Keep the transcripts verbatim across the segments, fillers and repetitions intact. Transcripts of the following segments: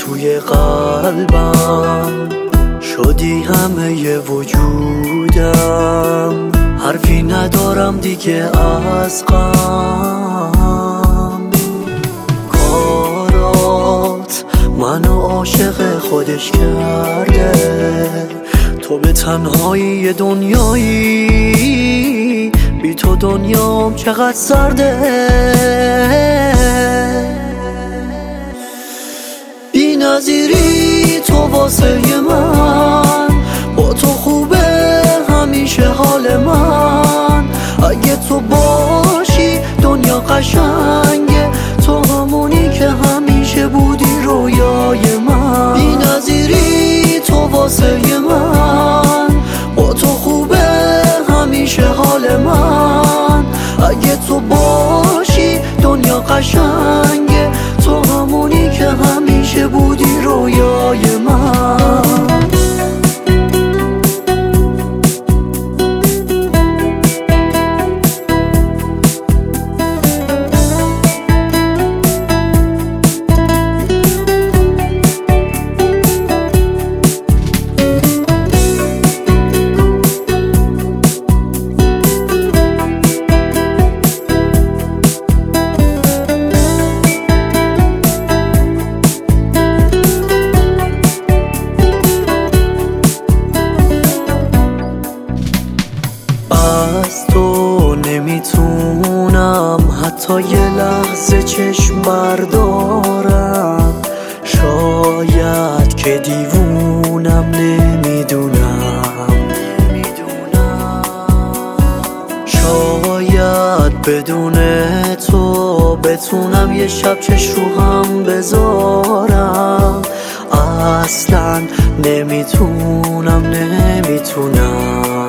توی قلبم، شدی همه ی وجودم. حرفی ندارم دیگه از غم. کارات منو عاشق خودش کرده، تو به تنهایی دنیایی، بی تو دنیام چقدر سرده. بی نظیری تو واسه من، با تو خوبه همیشه حال من. اگه تو باشی دنیا قشنگه، تو همونی که همیشه بودی رویای من. بی نظیری تو واسه من، با تو خوبه همیشه حال من. اگه تو باشی دنیا قشنگه، تو همونی که همیشه بودی رویای من. از تو نمیتونم حتی یه لحظه چشم بردارم. شاید که دیوونم، نمیدونم. شاید بدون تو بتونم یه شب چش رو هم بذارم. اصلا نمیتونم نمیتونم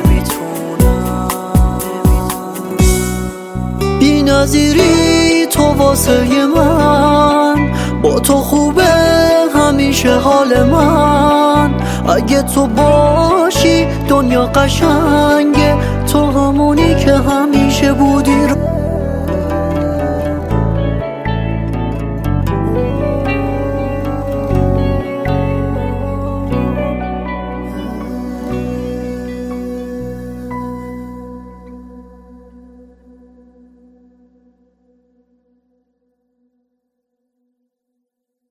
بی نظیری تو واسه من، با تو خوبه همیشه حال من. اگه تو باشی دنیا قشنگه، تو همونی که همیشه بودی.